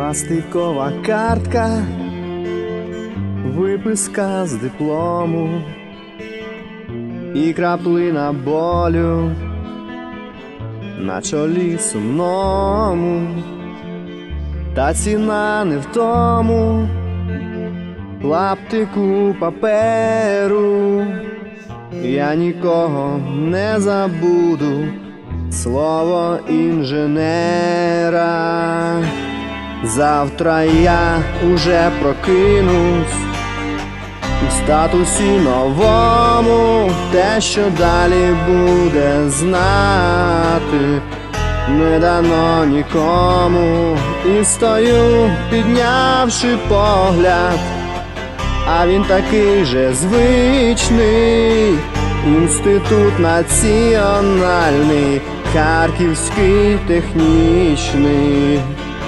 Пластикова картка, виписка з диплому і краплина болю на чолі сумному, та ціна не в тому клаптику паперу. Я нікого не забуду, слово інженера. Завтра я уже прокинусь у статусі новому, те, що далі буде знати, не дано нікому. І стою, піднявши погляд, а він такий же звичний. Інститут національний, Харківський технічний.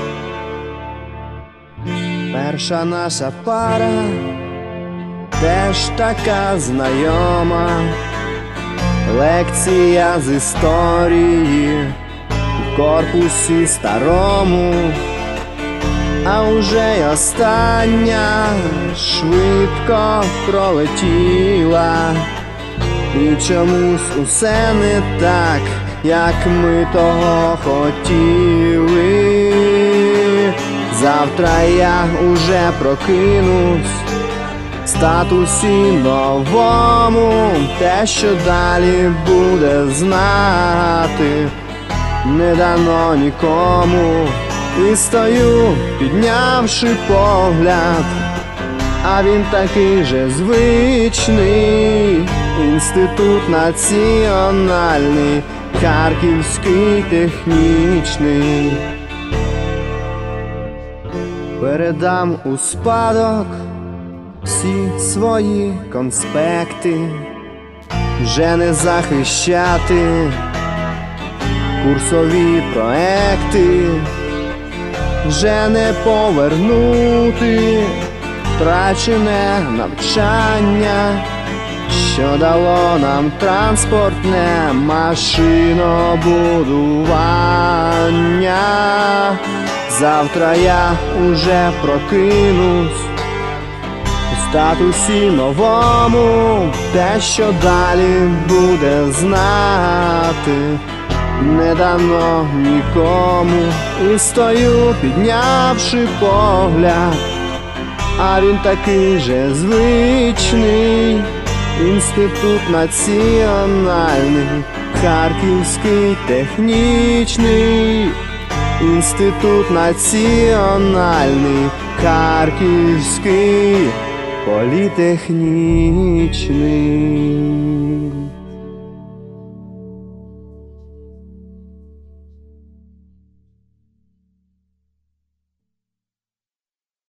Перша наша пара теж така знайома, лекція з історії в корпусі старому. А уже й остання швидко пролетіла, і чомусь усе не так, як ми того хотіли. Завтра я уже прокинусь в статусі новому, те, що далі буде знати, не дано нікому. І стою, піднявши погляд, а він такий же звичний. Інститут національний, Харківський технічний. Передам у спадок всі свої конспекти, вже не захищати курсові проекти, вже не повернути втрачене навчання, що дало нам транспортне машинобудування. Завтра я уже прокинусь у статусі новому, те, що далі буде знати, не дано нікому. І стою, піднявши погляд, а він такий же звичний. Інститут національний, Харківський технічний. Інститут національний, Харківський політехнічний.